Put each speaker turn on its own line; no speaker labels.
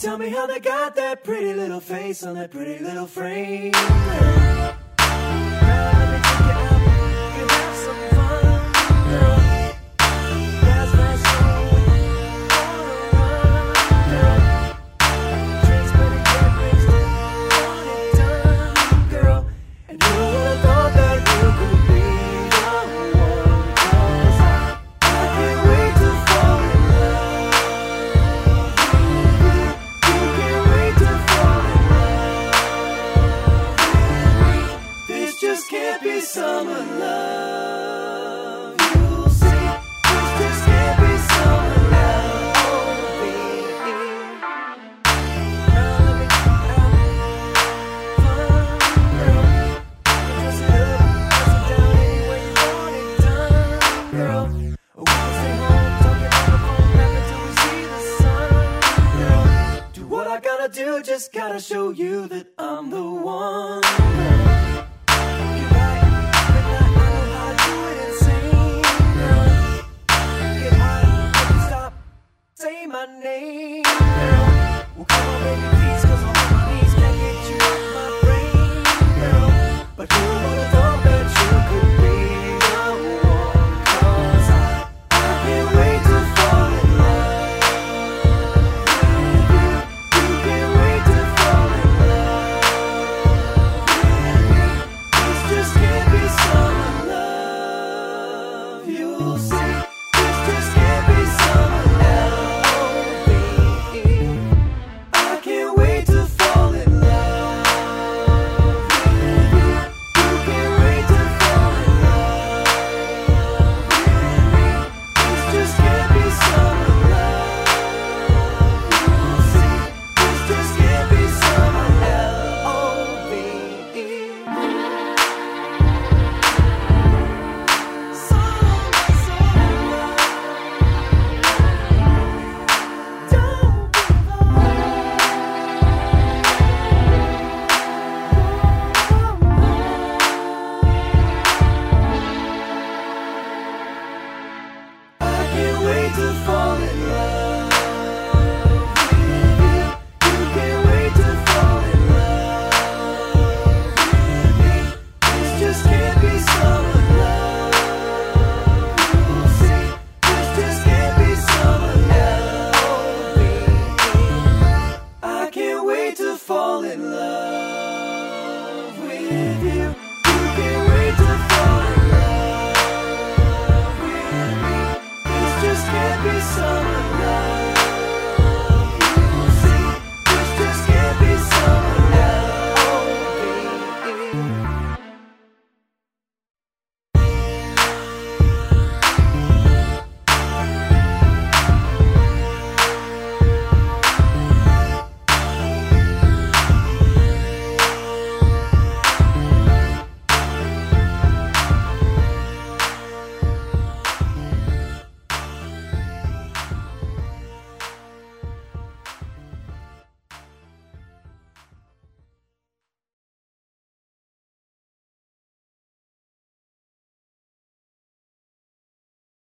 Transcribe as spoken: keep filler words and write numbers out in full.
Tell me how they got that pretty little face on that pretty little frame. Girl, let me take you out, we can have some fun. Girl, fast, fast, slow, wanna run. Girl, drinks better get wasted, want it done. Girl, and who would've thought that you could be the one? 'Cause I can't wait to fall in love. You can't wait to fall in love. This just can't be summer love. You'll see, this just can't be summer love. Oh, baby. Now let me have fun, girl. Dress it up, dress it down any way you want it done, girl. Or we can stay home, talking on the phone, rapping till we see the sun, girl. Do what I gotta do, just gotta show you that I'm the one, girl. You like it, I know how to do it insane, girl. Get high, make it stop, say my name.